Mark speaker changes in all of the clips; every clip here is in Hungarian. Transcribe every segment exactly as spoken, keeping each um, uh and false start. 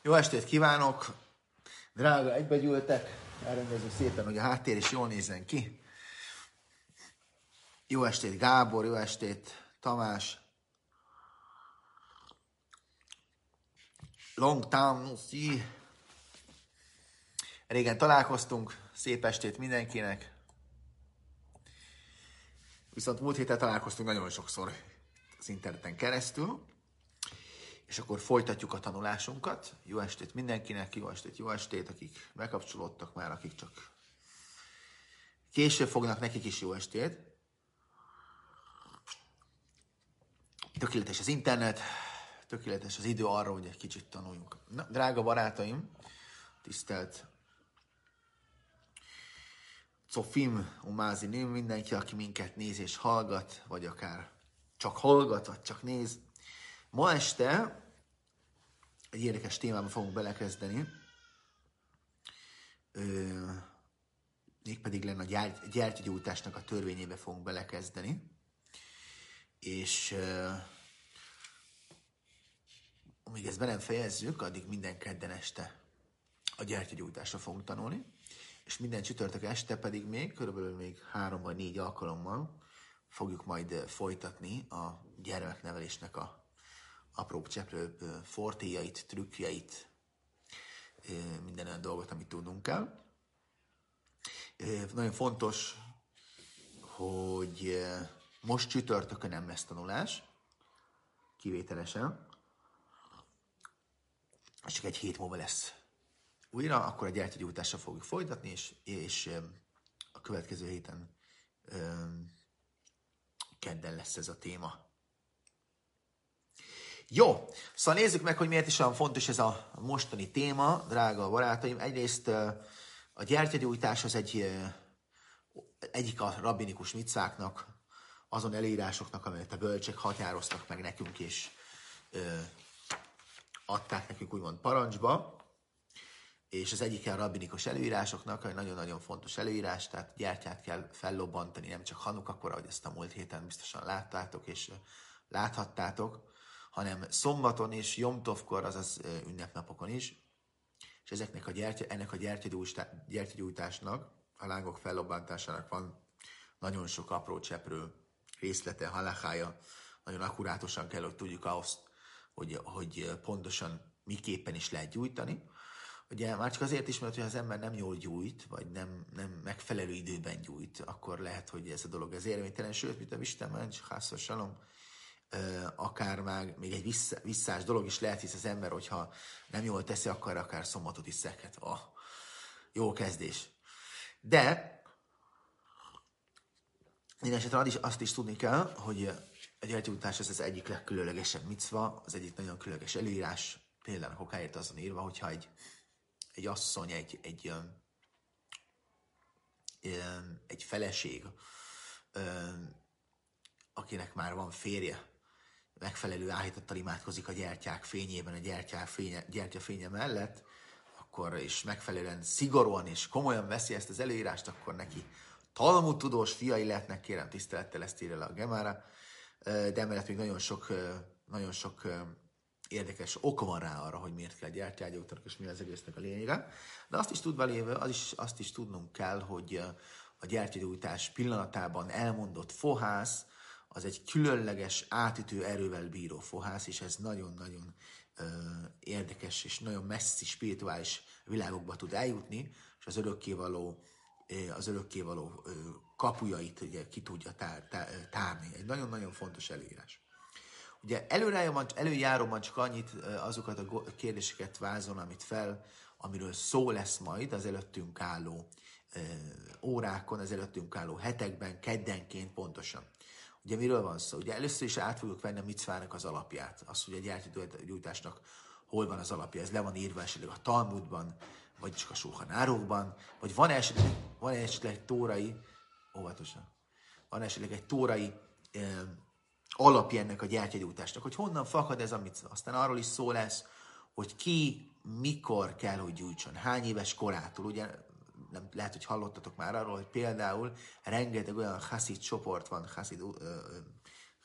Speaker 1: Jó estét kívánok! Drága egybegyűltek, elrendezzük szépen, hogy a háttér is jól nézzen ki. Jó estét Gábor, jó estét Tamás. Long time no see. Régen találkoztunk, szép estét mindenkinek. Viszont múlt héten találkoztunk nagyon sokszor az interneten keresztül. És akkor folytatjuk a tanulásunkat. Jó estét mindenkinek, jó estét, jó estét, akik bekapcsolódtak már, akik csak később fognak, nekik is jó estét. Tökéletes az internet, tökéletes az idő arra, hogy egy kicsit tanuljunk. Na, drága barátaim, tisztelt Cofim, Umázinim, mindenki, aki minket néz és hallgat, vagy akár csak hallgat, vagy csak néz. Ma este egy érdekes témába fogunk belekezdeni, Ö, mégpedig lenne a gyárt, gyertyagyújtásnak a törvényébe fogunk belekezdeni, és ö, amíg ezt be nem fejezzük, addig minden kedden este a gyertyagyújtásra fogunk tanulni, és minden csütörtök este pedig még, körülbelül még három vagy négy alkalommal fogjuk majd folytatni a gyermeknevelésnek a apróbb cseprőbb fortéjait, trükkjeit, minden olyan dolgot, amit tudnunk kell. Nagyon fontos, hogy most csütörtökön nem lesz tanulás, kivételesen, és csak egy hét múlva lesz újra, akkor a gyertyagyújtással fogjuk folytatni, és, és a következő héten kedden lesz ez a téma. Jó, szóval nézzük meg, hogy miért is olyan fontos ez a mostani téma, drága barátaim. Egyrészt a gyertyagyújtás az egy, egyik a rabbinikus micváknak, azon előírásoknak, amelyet a bölcsek határoztak meg nekünk, és ö, adták nekünk úgymond parancsba, és az egyik a rabbinikus előírásoknak, egy nagyon-nagyon fontos előírás, tehát gyertyát kell fellobbantani, nem csak Hanukakor, ahogy ezt a múlt héten biztosan láttátok, és láthattátok, hanem szombaton és Jomtovkor, azaz ünnepnapokon is, és ezeknek a gyertya, ennek a gyertyagyújtásnak, a lángok fellobbantásának van nagyon sok apró cseprő részlete, halakhája, nagyon akkurátusan kell, hogy tudjuk azt, hogy, hogy pontosan miképpen is lehet gyújtani. Ugye már csak azért is, mert ha az ember nem jól gyújt, vagy nem, nem megfelelő időben gyújt, akkor lehet, hogy ez a dolog ez érvénytelen, sőt, mint a Isten mencs, hászor salom, akár már még egy vissza, visszás dolog is lehet, hisz az ember, hogyha nem jól teszi, akkor akár szombatot is szekhet. Oh, jó kezdés. De minden esetre azt is tudni kell, hogy a gyertyagyújtás az az egyik legkülönlegesebb micva, az egyik nagyon különleges előírás. Például a kokáért azon írva, hogyha egy, egy asszony, egy, egy, egy, egy feleség, akinek már van férje, megfelelő áhítattal imádkozik a gyertyák fényében, a gyertyák fénye, gyertya fénye mellett, akkor is megfelelően szigorúan és komolyan veszi ezt az előírást, akkor neki Talmud tudós fiai lehetnek, kérem tisztelettel ezt írja le a Gemára, de emellett még nagyon sok, nagyon sok érdekes ok van rá arra, hogy miért kell gyertyágyújtanak, és mi az egésznek a lényege. De azt is tudva lévő, az is, azt is tudnunk kell, hogy a gyertyagyújtás pillanatában elmondott fohász, az egy különleges, átütő erővel bíró fohász, és ez nagyon-nagyon ö, érdekes, és nagyon messzi spirituális világokba tud eljutni, és az örökkévaló, az örökkévaló ö, kapujait ugye, ki tudja tár, tár, tárni. Egy nagyon-nagyon fontos előírás. Ugye előjáróban csak annyit, azokat a kérdéseket vázol, amit fel, amiről szó lesz majd az előttünk álló ö, órákon, az előttünk álló hetekben, keddenként pontosan. Ugye miről van szó? Ugye először is át fogjuk venni a micvának az alapját. Azt, hogy a gyertyagyújtásnak hol van az alapja. Ez le van írva esetleg a Talmudban, vagy csak a Sulchan Árukban, vagy van esetleg, van esetleg egy tórai, óvatosan, van esetleg egy tórai eh, alapja ennek a gyertyagyújtásnak, hogy honnan fakad ez a micva. Aztán arról is szó lesz, hogy ki, mikor kell, hogy gyújtson, hány éves korától. Ugye nem, lehet, hogy hallottatok már arról, hogy például rengeteg olyan Hasid csoport van, Hasid,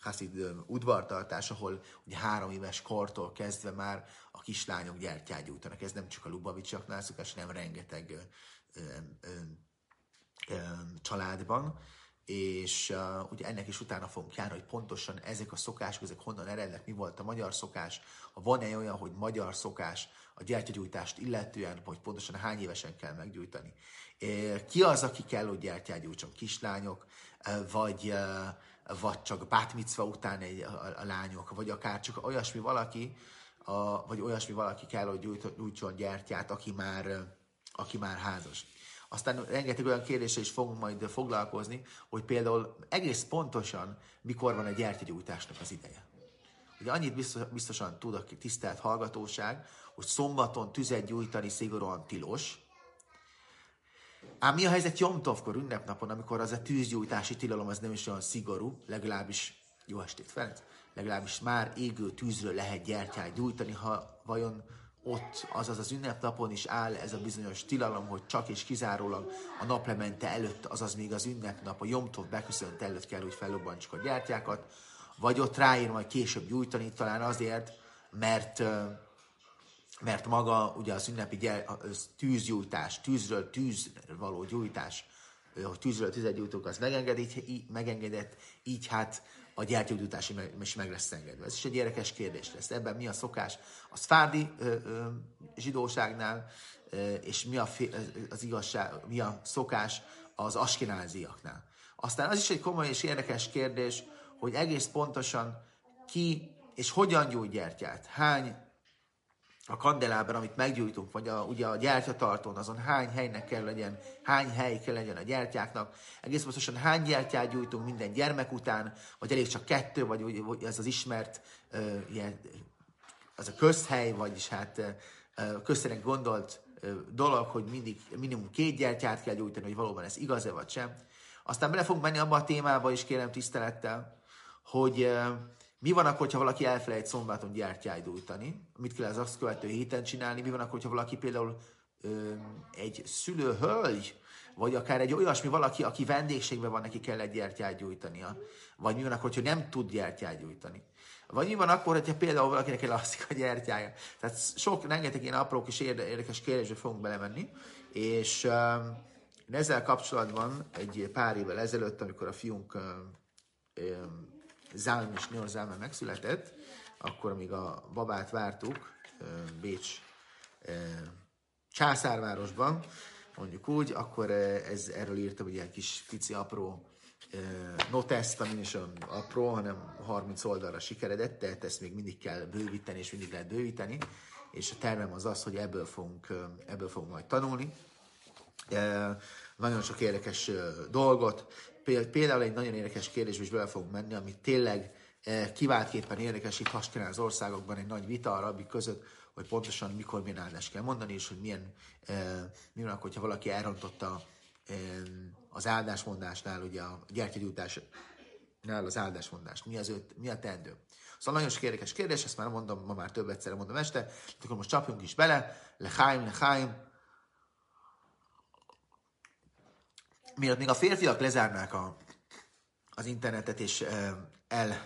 Speaker 1: haszid udvartartás, ahol ugye három éves kortól kezdve már a kislányok gyertyát gyújtanak. Ez nem csak a Lubavicsaknál szokás, hanem rengeteg ö, ö, ö, ö, családban. És uh, ugye ennek is utána fogunk járni, hogy pontosan ezek a szokások, ezek honnan erednek, mi volt a magyar szokás, ha van-e olyan, hogy magyar szokás a gyertyagyújtást illetően, hogy pontosan hány évesen kell meggyújtani. Ki az, aki kell, hogy gyertyát gyújtson? Kislányok, vagy, vagy csak bát micva után egy, a, a lányok, vagy akár csak olyasmi valaki, a, vagy olyasmi valaki kell, hogy gyújtson gyertyát, aki már, aki már házas. Aztán rengeteg olyan kérdéssel is fogunk majd foglalkozni, hogy például egész pontosan mikor van a gyertyagyújtásnak az ideje. Ugye annyit biztos, biztosan tud a tisztelt hallgatóság, hogy szombaton tüzet gyújtani szigorúan tilos. Ám mi a helyzet Jom Tovkor, ünnepnapon, amikor az a tűzgyújtási tilalom az nem is olyan szigorú, legalábbis, jó estét Ferenc, legalábbis már égő tűzről lehet gyertyát gyújtani, ha vajon ott, azaz az ünnepnapon is áll ez a bizonyos tilalom, hogy csak és kizárólag a naplemente előtt, azaz még az ünnepnap, a Jom Tov beköszönt előtt kell, hogy fellobbantsuk a gyertyákat, vagy ott ráír majd később gyújtani, talán azért, mert, mert maga ugye az ünnepi gyere, az tűzgyújtás, tűzről tűzről való gyújtás, hogy tűzről tüzet gyújtók, az megengedett, így hát a gyertyagyújtás is meg lesz engedve. Ez is egy érdekes kérdés lesz. Ebben mi a szokás a szfárdi ö, ö, zsidóságnál, ö, és mi a, az igazság, mi a szokás az askenáziaknál. Aztán az is egy komoly és érdekes kérdés, hogy egész pontosan ki és hogyan gyújt gyertyát. Hány a kandelában, amit meggyújtunk, vagy a, ugye a gyertyatartón, azon hány helynek kell legyen, hány hely kell legyen a gyertyáknak, egész pontosan hány gyertyát gyújtunk minden gyermek után, vagy elég csak kettő, vagy, vagy ez az ismert, uh, ilyen, az a közhely, vagyis hát uh, közszerűen gondolt uh, dolog, hogy mindig minimum két gyertyát kell gyújtani, hogy valóban ez igaz-e vagy sem. Aztán bele fogunk menni abba a témába is, kérem tisztelettel, hogy uh, mi van akkor, ha valaki elfelejt szombaton gyertyát gyújtani? Mit kell az azt követő héten csinálni? Mi van akkor, ha valaki például ö, egy szülőhölgy, vagy akár egy olyasmi valaki, aki vendégségben van, neki kell egy gyertyát gyújtania? Vagy mi van akkor, hogy nem tud gyertyát gyújtani? Vagy mi van akkor, hogyha például valakinek elalszik a gyertyája? Tehát sok, rengeteg ilyen apró kis érdekes kérdésre fogunk belemenni, és ö, ezzel kapcsolatban egy pár évvel ezelőtt, amikor a fiunk ö, ö, Zálm és Nyor Zálme megszületett, akkor, amíg a babát vártuk Bécs császárvárosban, mondjuk úgy, akkor ez, erről írtam egy ilyen kis pici apró noteszt, ami is olyan apró, hanem harminc oldalra sikeredett, tehát ezt még mindig kell bővíteni, és mindig lehet bővíteni, és a tervem az az, hogy ebből fogunk, ebből fogunk majd tanulni. Nagyon sok érdekes dolgot, például egy nagyon érdekes kérdésbe is bele fogunk menni, ami tényleg kiváltképpen érdekes itt hasonlóan az országokban egy nagy vita a rabbik között, hogy pontosan mikor milyen áldást kell mondani, és hogy milyen, mi van akkor, hogyha valaki elrontotta az áldásmondásnál, ugye a gyertyagyújtásnál az áldásmondást. Mi az öt, mi a teendő? Szóval nagyon sok érdekes kérdés, ezt már mondom, ma már több egyszerre mondom este, akkor most csapjunk is bele, lechaim, lechaim. Mielőtt még a férfiak lezárnák a, az internetet, és e, el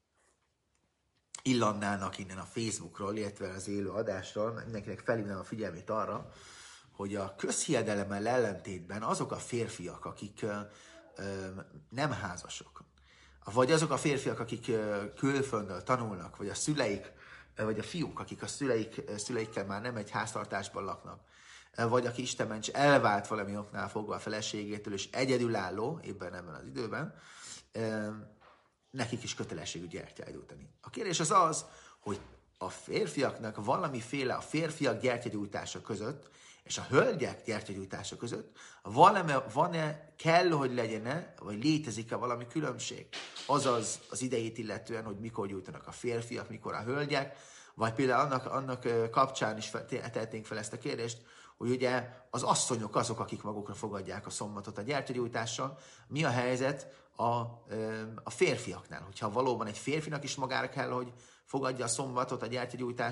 Speaker 1: illannának innen a Facebookról, illetve az élő adásról, mindenkinek felhívnám a figyelmét arra, hogy a közhiedelemmel ellentétben azok a férfiak, akik e, e, nem házasok, vagy azok a férfiak, akik e, külföldön tanulnak, vagy a szüleik, e, vagy a fiúk, akik a szüleik, e, szüleikkel már nem egy háztartásban laknak, vagy aki Isten ments elvált valami oknál fogva a feleségétől, és egyedülálló, éppen ebben az időben, nekik is kötelességű gyertyát gyújtani. A kérdés az az, hogy a férfiaknak valamiféle a férfiak gyertyagyújtása között, és a hölgyek gyertyagyújtása között van-e, van-e, kell, hogy legyen-e, vagy létezik-e valami különbség? Azaz az idejét illetően, hogy mikor gyújtanak a férfiak, mikor a hölgyek, vagy például annak, annak kapcsán is tehetnénk fel ezt a kérdést, hogy ugye az asszonyok azok, akik magukra fogadják a szombatot a gyertyagyújtással. Mi a helyzet a, a férfiaknál? Hogyha valóban egy férfinak is magára kell, hogy fogadja a szombatot a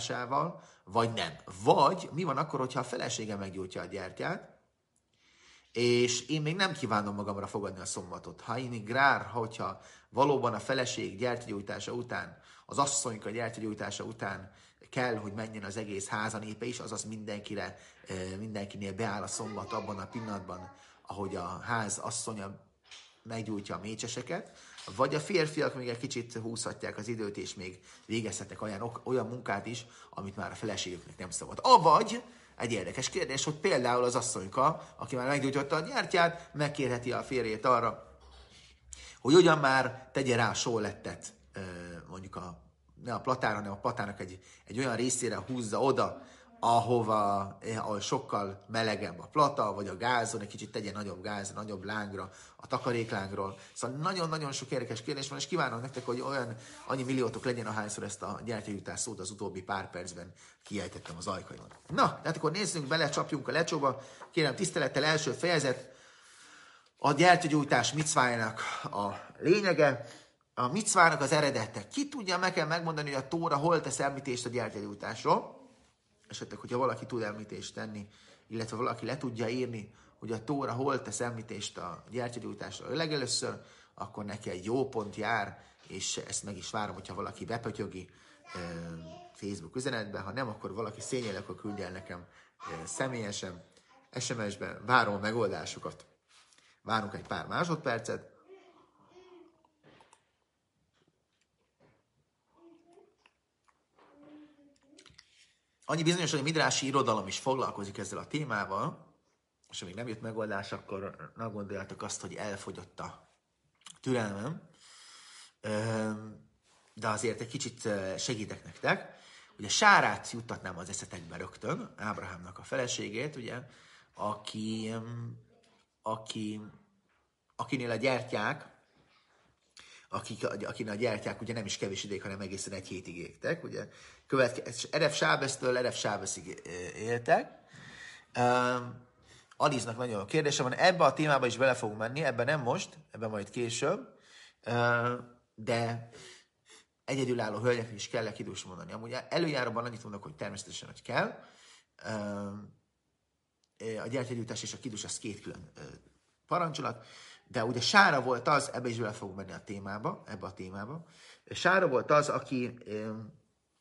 Speaker 1: gyertyagyújtásával, vagy nem. Vagy mi van akkor, hogyha a felesége meggyújtja a gyertyát, és én még nem kívánom magamra fogadni a szombatot. Ha én grár, hogyha valóban a feleség gyertyagyújtása után, az asszonyka gyertyagyújtása után kell, hogy menjen az egész házanépe is, azaz mindenkire, mindenkinél beáll a szombat abban a pillanatban, ahogy a ház asszonya meggyújtja a mécseseket, vagy a férfiak még egy kicsit húzhatják az időt, és még végezhetnek olyan, olyan munkát is, amit már a feleségüknek nem szabad. Avagy egy érdekes kérdés, hogy például az asszonyka, aki már meggyújtotta a gyertyát, megkérheti a férjét arra, hogy ugyan már tegye rá a sólettet, mondjuk a, ne a platára, hanem a platának egy, egy olyan részére húzza oda, ahova, ahol sokkal melegebb a plata, vagy a gázon, egy kicsit tegye nagyobb gáz, nagyobb lángra, a takaréklángról. Szóval nagyon-nagyon sok érdekes kérdés van, és kívánom nektek, hogy olyan annyi milliótok legyen, ahányszor ezt a gyertyajutás szót az utóbbi pár percben kiejtettem az ajkaimon. Na, tehát akkor nézzünk bele, csapjunk a lecsóba. Kérem, tisztelettel első fejezet, a gyertyagyújtás micvájának a lényege, a micvának az eredete. Ki tudja, meg kell megmondani, hogy a Tóra hol tesz említést a gyertyagyújtásról? Esetleg, hogyha valaki tud említést tenni, illetve valaki le tudja írni, hogy a Tóra hol tesz említést a gyertyagyújtásról legelőször, akkor neki egy jó pont jár, és ezt meg is várom, hogyha valaki bepötyögi e, Facebook üzenetben, ha nem, akkor valaki szényel, akkor küldje el nekem e, személyesen, es em es-ben, várom a megoldásokat. Várunk egy pár másodpercet. Annyi bizonyos, hogy a midrási irodalom is foglalkozik ezzel a témával, és amíg nem jött megoldás, akkor ne gondoljátok azt, hogy elfogyott a türelmem. De azért egy kicsit segítek nektek. Ugye Sárát juttatnám az eszetekbe rögtön, Ábrahámnak a feleségét, ugye, aki, aki, akinél a gyertyák, akik, akinek a gyertyák ugye nem is kevés ideig, hanem egészen egy hétig égtek, ugye, következő, Erev Sábesztől Erev Sábeszig éltek. Um, Aliznak nagyon jó kérdése van, ebbe a témába is bele fogunk menni, ebben nem most, ebben majd később, uh, de egyedülálló hölgyeknek is kell kidús mondani. Amúgy előjáróban annyit mondok, hogy természetesen, hogy kell. Um, a gyertyagyújtás és a kidús az két külön uh, parancsolat, de ugye Sára volt az, ebbe is bele fogunk menni a témába, ebbe a témába. Sára volt az, aki um,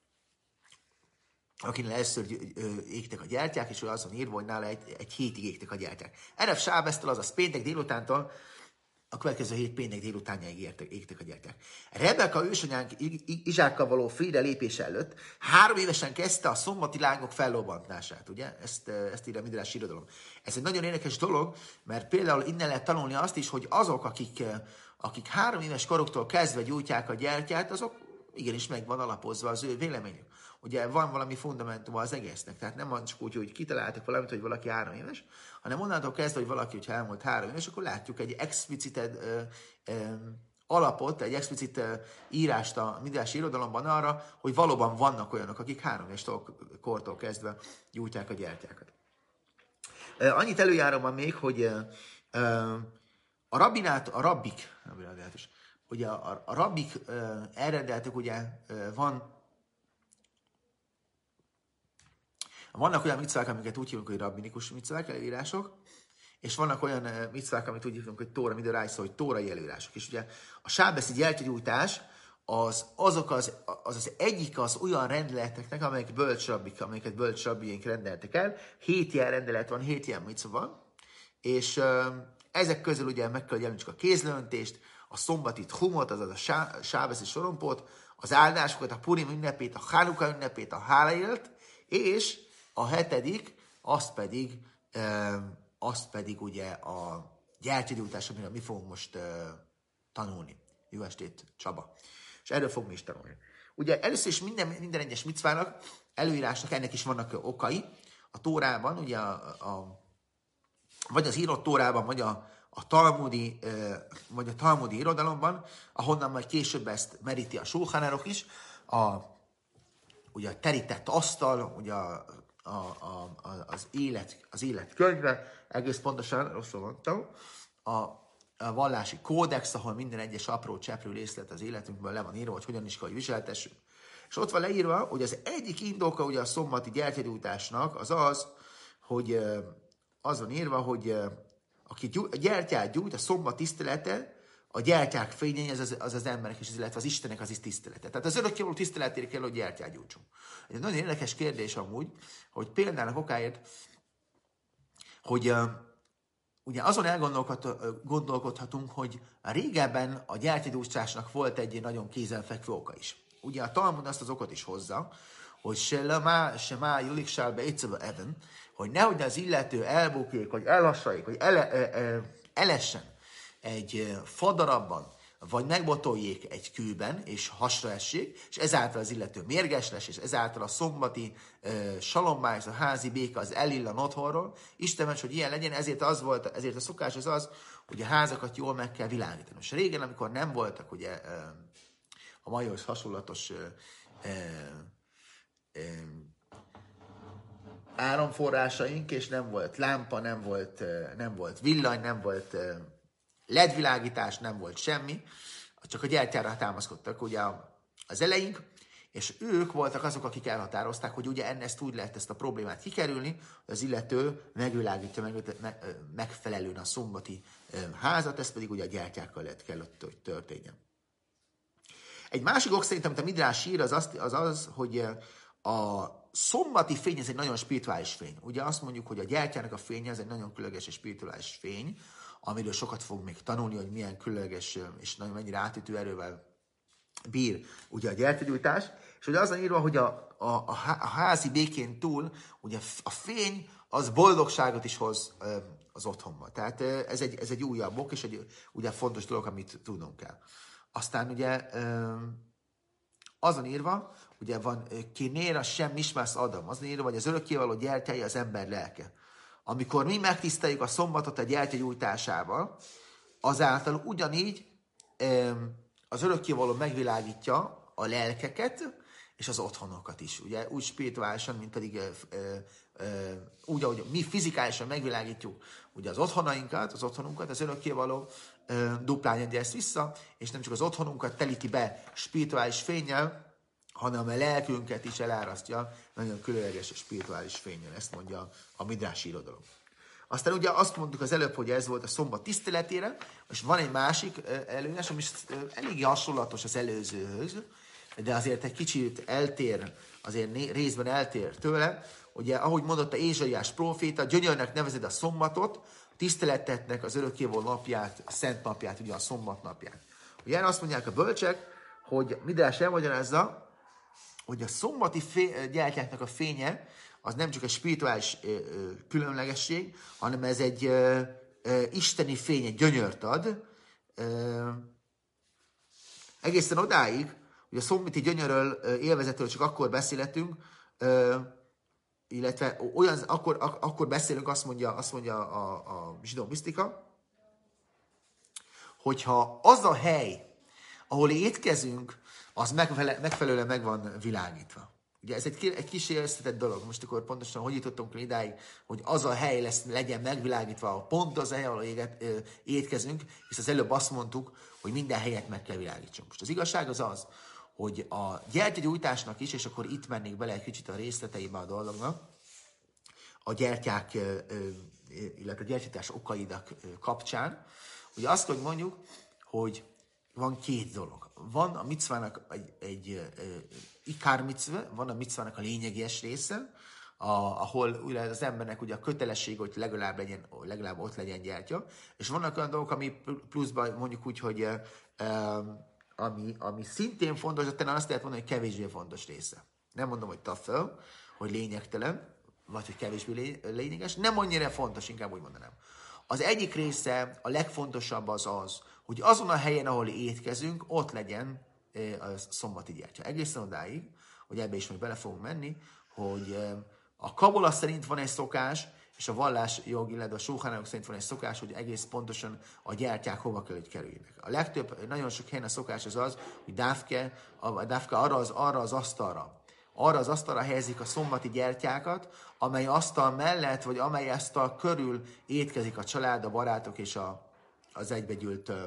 Speaker 1: akinek először égtek a gyertyák, és ő azon írva, hogy nála egy, egy hétig égtek a gyertyák. Erev Sábesztől, azaz péntek délutántól, a következő hét péntek délutánjáig égtek, égtek a gyertyák. Rebeka ősanyánk Izsákkal való félre lépés előtt három évesen kezdte a szombati lángok fellobbantását, ugye? Ezt, ezt írja a midrási irodalom. Ez egy nagyon érdekes dolog, mert például innen lehet tanulni azt is, hogy azok, akik, akik három éves koroktól kezdve gyújtják a gyertyát, azok igenis meg van alapozva az ő véleményük. Ugye van valami fundamentuma az egésznek, tehát nem van csak úgy, hogy kitaláltak valamit, hogy valaki három éves, hanem onnantól kezdve, hogy valaki, hogyha elmúlt három éves, akkor látjuk egy explicited ö, ö, alapot, egy explicit ö, írást a midrási irodalomban arra, hogy valóban vannak olyanok, akik három éves kortól kezdve gyújtják a gyertyákat. Ö, annyit előjárom még, hogy ö, ö, a rabbinát, a rabbik, ugye a, a rabbik ö, elrendeltek, ugye ö, van Vannak olyan micvák, amiket úgy hívunk, hogy rabbinikus micvák, előírások, és vannak olyan micvák, amit úgy hívunk, hogy Tóra midorájszó, hogy tórai előírások. És ugye a sábeszi gyertyagyújtás az, azok az, az, az egyik az olyan rendeleteknek, amelyek bölcsrabbik, amelyeket bölcsrabbijénk rendeltek el. Hét ilyen rendelet van, hét ilyen micva van, és ö, ezek közül ugye meg kell jelentsük a kézlöntést, a szombati tchumot, azaz a sá, sábeszi sorompót, az áldásokat, a Purim ünnepét, a Hánuka ünnepét, a Hálaélt, és a hetedik, azt pedig, e, azt pedig ugye a gyertyagyújtás, amiről mi fogunk most e, tanulni. Jó estét, Csaba. És erről fogunk mi is tanulni. Ugye először is minden, minden egyes micvának, előírásnak ennek is vannak okai. A Tórában, ugye a, a, vagy az írott Tórában, vagy a, a talmudi, e, vagy a talmudi irodalomban, ahonnan majd később ezt meríti a Shulchan Aruch is, a, ugye a terített asztal, ugye a A, a, az, élet, az élet könyve, egész pontosan, rosszul mondtam, a, a vallási kódex, ahol minden egyes apró cseprő részlet az életünkből le van írva, hogy hogyan is kell, hogy viseltessük. És ott van leírva, hogy az egyik indoka ugye a szombati gyertyagyújtásnak az az, hogy az van írva, hogy aki gyú, a gyertyát gyújt, a szombat tisztelete, a gyertyák fényei, az az, az az emberek is, illetve az Istenek az is tisztelete. Tehát az örökkévaló tiszteletére kell, hogy gyertyát gyújtsunk. Egy nagyon érdekes kérdés amúgy, hogy például okáért, hogy uh, ugye azon elgondolkodhatunk, hogy régebben a gyertyagyújtásnak volt egy nagyon kézenfekvő oka is. Ugye a Talmud azt az okot is hozza, hogy se lemá, se má, julik sálbe, egyszerűen eben, hogy nehogy az illető elbukjék, vagy elhassaik, vagy ele, e, e, elessen egy fadarabban, vagy megbotoljék egy kőben, és hasra essék, és ezáltal az illető mérges lesz, és ezáltal a szombati uh, salommáj, a házi béka az elillan otthonról. Isten ments, hogy ilyen legyen, ezért, az volt, ezért a szokás az az, hogy a házakat jól meg kell világítani. Most régen, amikor nem voltak ugye uh, a maihoz hasonlatos uh, uh, uh, áramforrásaink, és nem volt lámpa, nem volt, uh, nem volt villany, nem volt uh, ledvilágítás, nem volt semmi, csak a gyertyára támaszkodtak ugye az eleink, és ők voltak azok, akik elhatározták, hogy ugye ezt úgy lehet ezt a problémát kikerülni, hogy az illető megvilágítja meg, megfelelően a szombati házat, ez pedig ugye a gyertyákkal lehet kellett, hogy történjen. Egy másik ok szerint, amit a Midrás ír, az az, az, az hogy a szombati fény, ez egy nagyon spirituális fény. Ugye azt mondjuk, hogy a gyertyának a fénye, ez egy nagyon különleges és spirituális fény, amiről sokat fogunk még tanulni, hogy milyen különleges és nagyon mennyire átütő erővel bír ugye a gyertyagyújtás. És ugye az van írva, hogy a, a, a házi békén túl ugye a fény az boldogságot is hoz az otthonba. Tehát ez egy, ez egy újabb ok, és egy ugye fontos dolog, amit tudnunk kell. Aztán ugye azon írva, ugye van kinéra sem mismász Adam, azon írva, hogy az örökkévaló gyertyája az ember lelke. Amikor mi megtiszteljük a szombatot a gyertyagyújtásával, azáltal ugyanígy az örökkévaló megvilágítja a lelkeket és az otthonokat is. Ugye úgy spirituálisan, mint pedig úgy, ahogy mi fizikálisan megvilágítjuk ugye az otthonainkat, az otthonunkat, az örökkévaló duplán adja ezt vissza, és nem csak az otthonunkat telíti be spirituális fénnyel, hanem a lelkünket is elárasztja nagyon különleges és spirituális fényen. Ezt mondja a midrási irodalom. Aztán ugye azt mondtuk az előbb, hogy ez volt a szombat tiszteletére, és van egy másik előírás, ami eléggé hasonlatos az előzőhöz, de azért egy kicsit eltér, azért részben eltér tőle. Ugye, ahogy mondotta Ézsaiás próféta, gyönyörnek nevezed a szombatot, tiszteletetnek az örökkévaló napját, szent napját, ugye a szombat napját. Ugye erre azt mondják a bölcsek, hogy Midrás elmagyarázza, hogy a szombati fé- gyertyáknak a fénye az nem csak egy spirituális ö, ö, különlegesség, hanem ez egy ö, ö, isteni fény, egy gyönyört ad. Ö, egészen odáig, hogy a szombati gyönyörről, ö, élvezetről csak akkor beszélhetünk, ö, illetve olyan, akkor, ak- akkor beszélünk, azt mondja, azt mondja a, a zsidó misztika, hogyha az a hely, ahol étkezünk, az megfele- megfelelően meg van világítva. Ugye ez egy, egy kis összetett dolog. Most akkor pontosan hogy jutottunk idáig, hogy az a hely lesz, legyen megvilágítva, pont az a hely, ahol éget, ö, étkezünk, és az előbb azt mondtuk, hogy minden helyet meg kell világítsunk. Most az igazság az az, hogy a gyertyagyújtásnak is, és akkor itt mennék bele egy kicsit a részleteibe a dolognak, a gyertyák, ö, ö, illetve a gyertyagyújtás okaidak kapcsán, ugye azt, hogy mondjuk, hogy van két dolog. Van a micvának egy, egy uh, ikár micve, van a micvának a lényeges része, a, ahol ugye az embernek ugye a kötelesség, hogy legalább, legyen, legalább ott legyen gyertya, és vannak olyan dolgok, ami pluszban mondjuk úgy, hogy uh, ami, ami szintén fontos, de talán azt lehet mondani, hogy kevésbé fontos része. Nem mondom, hogy tafel, hogy lényegtelen, vagy hogy kevésbé lényeges, nem annyira fontos, inkább úgy mondanám. Az egyik része, a legfontosabb az az, hogy azon a helyen, ahol étkezünk, ott legyen a szombati gyertya. Egészen odáig, hogy ebbe is még bele fogunk menni, hogy a kabola szerint van egy szokás, és a vallás jog, illetve a sóhánok szerint van egy szokás, hogy egész pontosan a gyertyák hova kell, hogy kerüljenek. A legtöbb, nagyon sok helyen a szokás az az, hogy dávke, a dávke arra az, arra az asztalra, arra az asztalra helyezik a szombati gyertyákat, amely asztal mellett, vagy amely asztal körül étkezik a család, a barátok és a, az egybegyűlt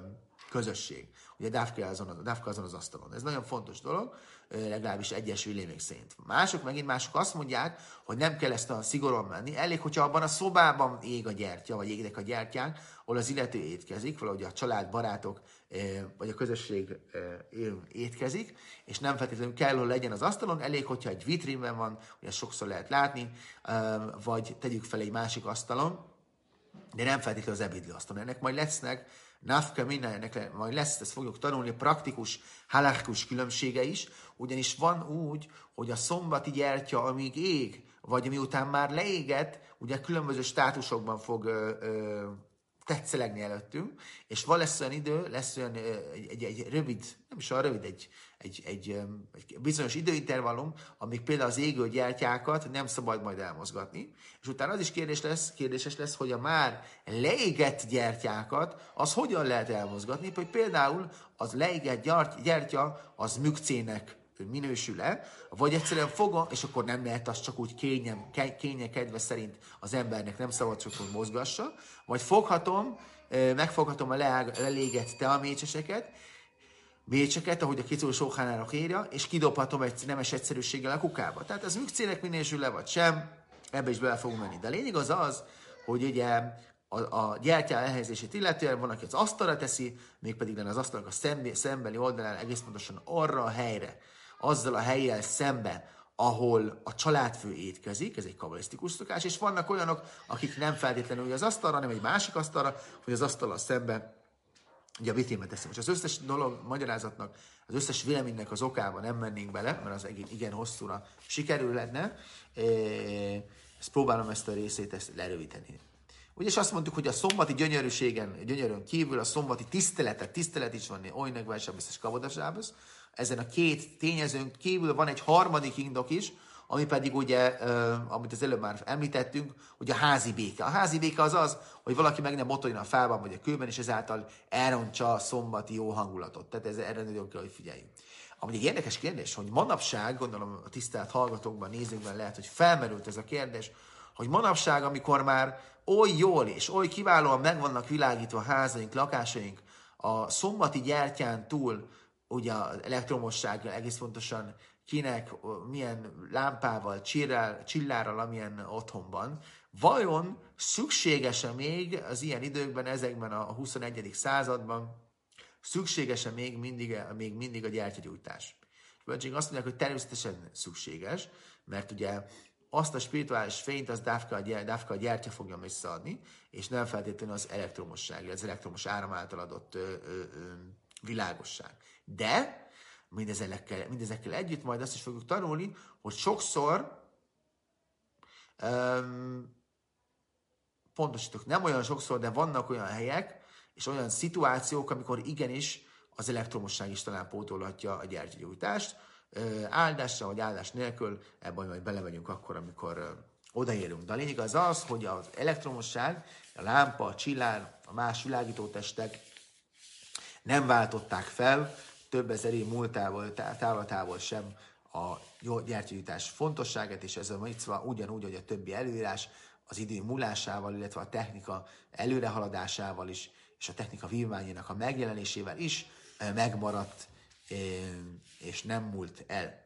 Speaker 1: közösség. Ugye dávka azon, a dávka azon az asztalon. Ez nagyon fontos dolog, legalábbis egyes vélemény szerint. Mások, megint mások azt mondják, hogy nem kell ezt a szigorúan menni, elég, hogyha abban a szobában ég a gyertya, vagy égnek a gyertyánk, ahol az illető étkezik, valahogy a család, barátok, vagy a közösség étkezik, és nem feltétlenül kell, hogy legyen az asztalon, elég, hogyha egy vitrínben van, ugye sokszor lehet látni, vagy tegyük fel egy másik asztalon, de nem feltétlenül az ebédlő asztalon. Ennek majd lesznek nafka mindennek, majd lesz, ezt fogjuk tanulni, praktikus, halakhikus különbsége is, ugyanis van úgy, hogy a szombati gyertya, amíg ég, vagy miután már leégett, ugye különböző státusokban fog ö, ö, tetszelegni előttünk, és van lesz olyan idő, lesz olyan ö, egy, egy, egy rövid, nem is olyan rövid, egy, egy, egy, egy bizonyos időintervallum, amíg például az égő gyertyákat nem szabad majd elmozgatni, és utána az is kérdés lesz, kérdéses lesz, hogy a már leégett gyertyákat, az hogyan lehet elmozgatni, hogy például az leégett gyertya az mükcének minősül-e, vagy egyszerűen fogom, és akkor nem lehet azt csak úgy kényem, kénye kedve szerint az embernek nem szabad csak, hogy mozgassa, vagy foghatom, megfoghatom a lelégett teamécseseket, mécseket, ahogy a Kicúr Sóhánának írja, és kidobhatom egy nemes egyszerűséggel a kukába. Tehát ez mükcének minősül-e, vagy sem, ebbe is bele fogunk menni. De a lényeg az az, hogy ugye a, a gyertya elhelyezését illetően van, aki az asztalra teszi, mégpedig az asztalnak a szembe, szembeli oldalán egész pontosan arra a helyre, azzal a helyjel szembe, ahol a családfő étkezik, ez egy kabbalisztikus szokás, és vannak olyanok, akik nem feltétlenül az asztalra, hanem egy másik asztalra, hogy az asztalra szembe ugye a vitrínbe teszi. Most az összes dolog magyarázatnak, az összes véleménynek az okában nem mennénk bele, mert az igen hosszúra sikerül lenne. Ezt próbálom ezt a részét ezt lerövidíteni. Ugyanis azt mondtuk, hogy a szombati gyönyörűségen, gyönyörön kívül a szombati tiszteletet, tisztelet is van, oly negválsábbesz és kavodasábbesz. Ezen a két tényezőn kívül van egy harmadik indok is, ami pedig ugye, uh, amit az előbb már említettünk, hogy a házi béke. A házi béke az az, hogy valaki meg nem motorjon a fában vagy a kőben, és ezáltal elrontsa a szombati jó hangulatot. Tehát ez, erre nagyon kell, hogy figyeljünk. Ami egy érdekes kérdés, hogy manapság, gondolom a tisztelt hallgatókban, nézőkben lehet, hogy felmerült ez a kérdés, hogy manapság, amikor már oly jól és oly kiválóan meg vannak világítva a házaink, lakásaink, a szombati gyertyán túl, ugye az elektromossággal egész pontosan kinek, milyen lámpával, csillár, csillárral, amilyen otthonban, vajon szükséges-e még az ilyen időkben, ezekben a huszonegyedik században, szükséges-e még mindig, még mindig a gyertyagyújtás? Bölcsénk azt mondják, hogy természetesen szükséges, mert ugye azt a spirituális fényt, az dávka a, gyertya, dávka a gyertya fogja visszaadni, és nem feltétlenül az elektromosság, az elektromos áram által adott ö, ö, ö, világosság. De mindezekkel, mindezekkel együtt majd azt is fogjuk tanulni, hogy sokszor um, pontosítok, nem olyan sokszor, de vannak olyan helyek, és olyan szituációk, amikor igenis az elektromosság is talán pótolhatja a gyertyagyújtást. Áldással vagy áldás nélkül, ebben majd belemegyünk akkor, amikor odaérünk. De a lényeg az az, hogy az elektromosság, a lámpa, a csillár, a más világítótestek nem váltották fel több ezer év múltával, távlatából sem a gyertyagyújtás fontosságát, és ez a micva ugyanúgy, hogy a többi előírás az idő múlásával, illetve a technika előrehaladásával is, és a technika vívmányának a megjelenésével is megmaradt, és nem múlt el.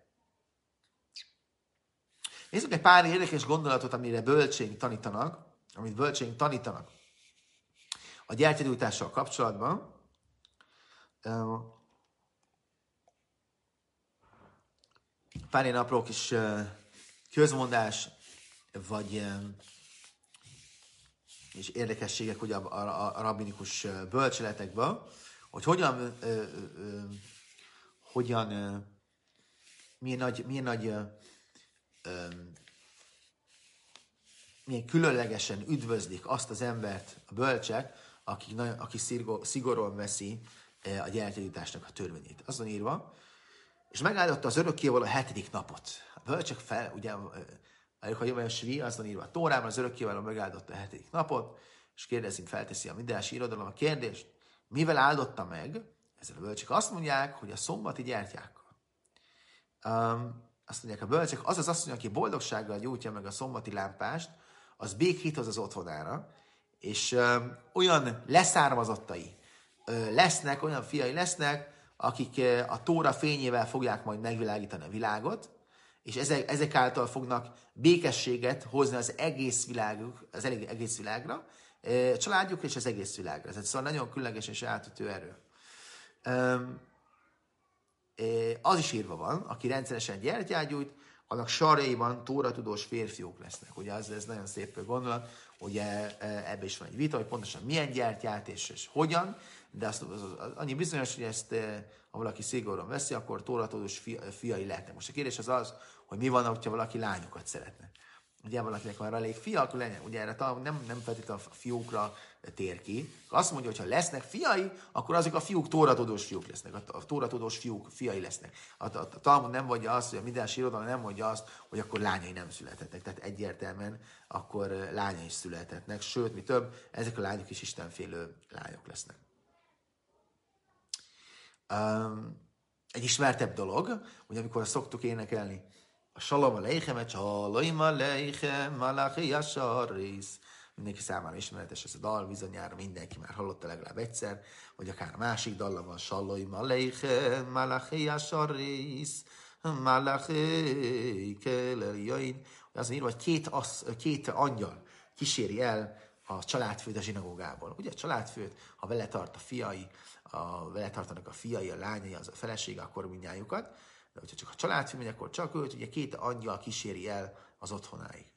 Speaker 1: Nézzük egy pár érdekes gondolatot, amire bölcsénk tanítanak, amit bölcsénk tanítanak a gyertyagyújtással kapcsolatban. Pár ilyen apró kis közmondás, vagy és érdekességek ugye a, a, a rabbinikus bölcseletekben, hogy hogyan, ö, ö, hogyan ö, milyen nagy, milyen nagy ö, ö, milyen különlegesen üdvözlik azt az embert a bölcsek, aki, aki szigorúan veszi a gyertyagyújtásnak a törvényét. Azon írva, és megáldotta az örökkévaló a hetedik napot. A bölcsek fel, ugye, ha jövő a svi, azon írva a Tórában, az örökkévaló megáldotta a hetedik napot, és kérdezünk, felteszi a midrasi irodalom a kérdést, mivel áldotta meg? Ezzel a bölcsek azt mondják, hogy a szombati gyertyákkal. Um, azt mondják a bölcsek, az az asszony, aki boldogsággal gyújtja meg a szombati lámpást, az békét hoz az otthonára, és um, olyan leszármazottai, lesznek, olyan fiai lesznek, akik a Tóra fényével fogják majd megvilágítani a világot, és ezek, ezek által fognak békességet hozni az egész világuk, az egész világra, családjuk és az egész világra. Ez szóval nagyon különleges és átütő erő. Az is írva van, aki rendszeresen gyertyát gyújt, annak sarjaiban tóratudós férfiúk lesznek. Ugye ez, ez nagyon szép gondolat, ugye ebben is van egy vita, hogy pontosan milyen gyertyát és, és hogyan, de azt, az, az, az, annyi bizonyos, hogy ezt, ha valaki szigorúan veszi, akkor tóratudós fi, fiai lehetnek. Most a kérdés az az, hogy mi van, ha valaki lányokat szeretne. Ugye valakinek van elég fia, akkor legyen. Ugye erre talán nem, nem feltétlenül a fiúkra tér ki. Azt mondja, hogy ha lesznek fiai, akkor azok a fiúk tóratudós fiúk lesznek. A tóratudós fiúk fiai lesznek. A, a, a Talmud nem mondja azt, hogy a Midrash irodalom nem mondja azt, hogy akkor lányai nem születhetnek. Tehát egyértelműen akkor lányai is születhetnek. Sőt, mi több, ezek a lányok is istenfélő lányok lesznek. Um, egy ismertebb dolog, hogy amikor szoktuk énekelni, a Shalom Aleichem, Shalom Aleichem, Malachi Yasharis. Mindenki számára ismeretes ez a dal, bizonyára mindenki már hallotta legalább egyszer, vagy akár a másik dalla van, Shalom Aleichem, Malachi Yasharis, Malachi Keleljain. Az írva, hogy két, az, két angyal kíséri el a családfőt a zsinagógából. Ugye a családfőt, ha vele tart a fiai, a, vele tartanak a fiai, a lányai, az a felesége, akkor mindnyájukat. De hogyha csak a családfő megy, akkor csak őt, ugye két angyal kíséri el az otthonáig.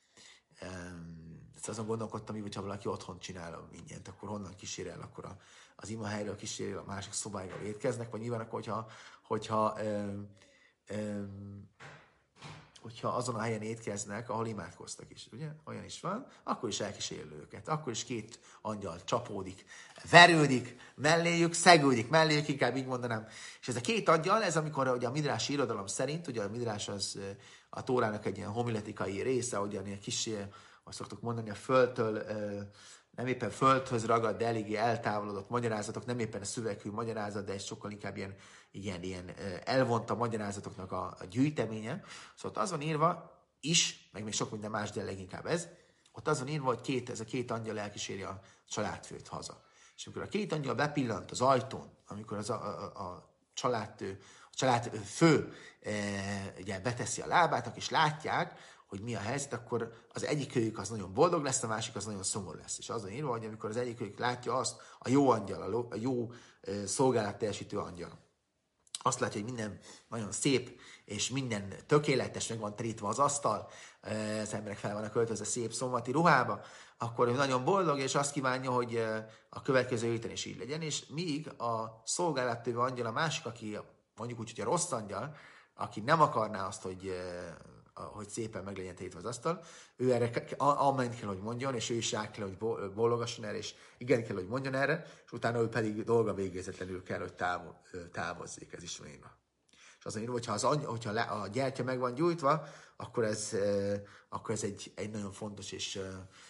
Speaker 1: Ezt azon gondolkodtam, hogy ha valaki otthon csinál mindent, akkor honnan kíséri el, akkor a, az imahelyről kíséri el, a másik szobáiról étkeznek, vagy nyilván akkor, hogyha, hogyha, öm, öm, hogyha azon a helyen étkeznek, ahol imádkoztak is, ugye? Olyan is van, akkor is elkísérli őket, akkor is két angyal csapódik, verődik melléjük, szegődik melléjük, inkább így mondanám. És ez a két angyal, ez amikor ugye a midrási irodalom szerint, ugye a midrás az a Tórának egy ilyen homiletikai része, ugyan ilyen kis, azt szoktuk mondani, a földtől, nem éppen földhöz ragad, de eléggé eltávolodott magyarázatok, nem éppen a szöveghű magyarázat, de ez sokkal inkább ilyen, ilyen, ilyen elvont a magyarázatoknak a, a gyűjteménye. Szóval az van írva is, meg még sok minden más, de leginkább ez, ott az van írva, hogy két, ez a két angyal elkíséri a családfőt haza. És amikor a két angyal bepillant az ajtón, amikor az a, a, a családfő, a családfő e, ugye beteszi a lábát, és látják, hogy mi a helyzet, akkor az egyikőjük az nagyon boldog lesz, a másik az nagyon szomorú lesz. És azon írva, hogy amikor az egyikőjük látja azt, a jó angyal, a jó e, szolgálat teljesítő angyal, azt látja, hogy minden nagyon szép, és minden tökéletes, meg van terítve az asztal, e, az emberek fel vannak költözve szép szombati ruhába, akkor ő nagyon boldog, és azt kívánja, hogy a következő héten is így legyen, és míg a szolgálattevő angyal, a másik, aki mondjuk úgy, hogy a rossz angyal, aki nem akarná azt, hogy, hogy szépen meg legyen tétve az asztal, ő erre amen kell, hogy mondjon, és ő is rá kell, hogy bólogasson erre, és igen kell, hogy mondjon erre, és utána ő pedig dolga végézetlenül kell, hogy távo, távozzék, ez is van írva. És azon írva, hogyha, az any, hogyha a gyertya meg van gyújtva, akkor ez, akkor ez egy, egy nagyon fontos és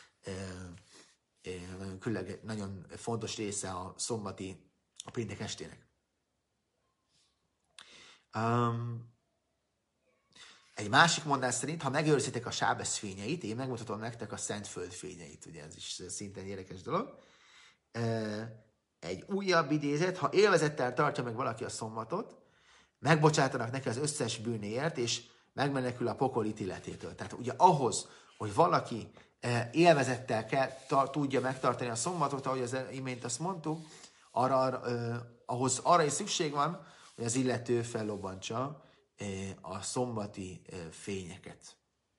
Speaker 1: nagyon, különleges, nagyon fontos része a szombati, a péntek estének. Um, egy másik mondás szerint, ha megőrzitek a sábesz fényeit, én megmutatom nektek a Szentföld fényeit, ugye ez is szintén érdekes dolog. Uh, egy újabb idézet, ha élvezettel tartja meg valaki a szombatot, megbocsátanak neki az összes bűnéért, és megmenekül a pokol ítéletétől. Tehát ugye ahhoz, hogy valaki élvezettel kell, ta, tudja megtartani a szombatot, ahogy az imént azt mondtuk, arra, eh, ahhoz arra is szükség van, hogy az illető fellobbantsa eh, a szombati eh, fényeket.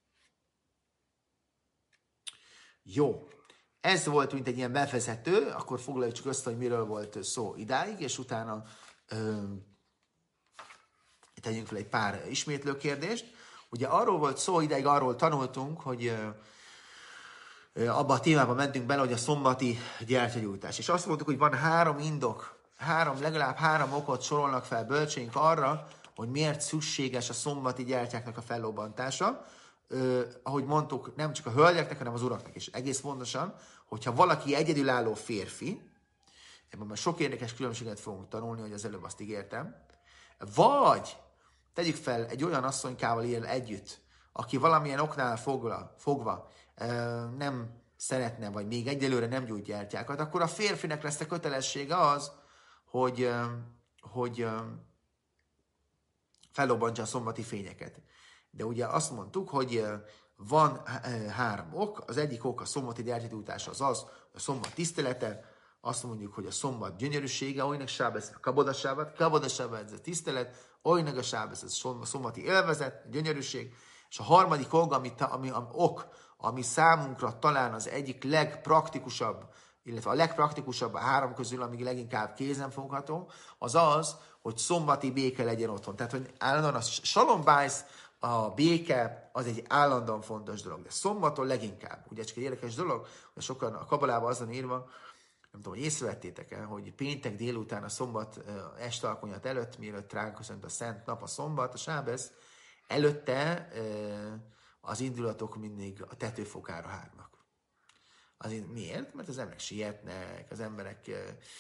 Speaker 1: Jó. Ez volt, mint egy ilyen bevezető, akkor foglaljuk csak össze, hogy miről volt szó idáig, és utána eh, tegyünk fel egy pár ismétlő kérdést. Ugye arról volt szó idáig, arról tanultunk, hogy eh, abban a témában mentünk bele, hogy a szombati gyertyagyújtás. És azt mondtuk, hogy van három indok, három, legalább három okot sorolnak fel bölcsénk arra, hogy miért szükséges a szombati gyertyáknak a fellobbantása. Ö, ahogy mondtuk, nem csak a hölgyeknek, hanem az uraknak is. Egész pontosan, hogyha valaki egyedülálló férfi, ebben már sok érdekes különbséget fogunk tanulni, hogy az előbb azt ígértem, vagy tegyük fel, egy olyan asszonykával él együtt, aki valamilyen oknál fogva, fogva nem szeretne, vagy még egyelőre nem gyújt gyertyákat, akkor a férfinek lesz a kötelessége az, hogy, hogy fellobbantsa a szombati fényeket. De ugye azt mondtuk, hogy van három ok. Az egyik ok a szombati gyertyagyújtás az az, a szombat tisztelete, azt mondjuk, hogy a szombat gyönyörűsége, olynak sábesz, a kabodasábat, kabodasábat ez a tisztelet, olynak a sábesz, ez a szombati élvezet, a gyönyörűség, és a harmadik ok, ami, ami, ami, ok, ami számunkra talán az egyik legpraktikusabb, illetve a legpraktikusabb a három közül, amíg leginkább kézenfogható, az az, hogy szombati béke legyen otthon. Tehát, hogy állandóan a shalom bájsz, a béke az egy állandóan fontos dolog, de szombaton leginkább. Ugye csak egy érdekes dolog, hogy sokan a kabalában azon írva, nem tudom, hogy észrevettétek-e, hogy péntek délután a szombat este alkonyat előtt, mielőtt ránk köszönt a szent nap, a szombat, a sábesz, előtte az indulatok mindig a tetőfokára hárnak. Azért miért? Mert az emberek sietnek, az emberek,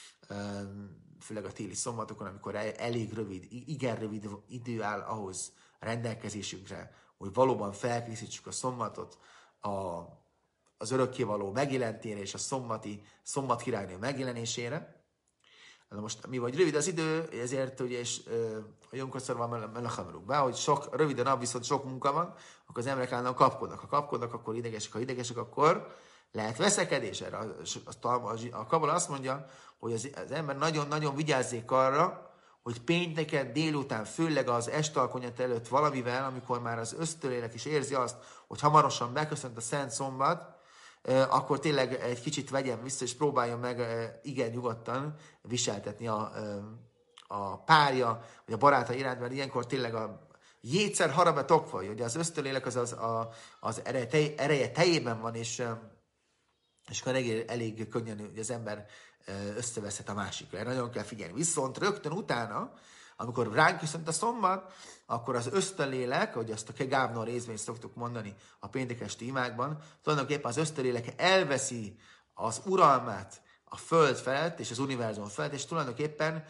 Speaker 1: főleg a téli szombatokon, amikor elég rövid, igen rövid idő áll ahhoz rendelkezésünkre, hogy valóban felkészítsük a szombatot a, az örökkévaló megjelentére és a szombati, szombat királynő megjelenésére. Na most, mi vagy rövid az idő, ezért ugye, és a Jomkoszor van melachamruk be, hogy sok, rövid a nap, viszont sok munka van, akkor az emberek állandóan kapkodnak. Ha kapkodnak, akkor idegesek, ha idegesek, akkor lehet veszekedés. Erre a, a, a, a Kabala azt mondja, hogy az, az ember nagyon-nagyon vigyázzék arra, hogy pénteken délután, főleg az estalkonyat előtt valamivel, amikor már az ösztönlélek is érzi azt, hogy hamarosan beköszönt a Szent Szombat, akkor tényleg egy kicsit vegyen vissza, és próbálja meg igen nyugodtan viseltetni a, a párja, vagy a baráta iránt, mert ilyenkor tényleg a jétszer harabe tokva, hogy az ösztönlélek az, az, az, az ereje, tej, ereje tejében van, és, és akkor elég, elég könnyen hogy az ember összeveszhet a másikra. Erre nagyon kell figyelni. Viszont rögtön utána, amikor ránk köszönt a szombat, akkor az ösztönlélek, hogy azt a Kegábnor részvényt szoktuk mondani a péntekesti imákban, tulajdonképpen az ösztönlélek elveszi az uralmát a föld felett és az univerzum felett, és tulajdonképpen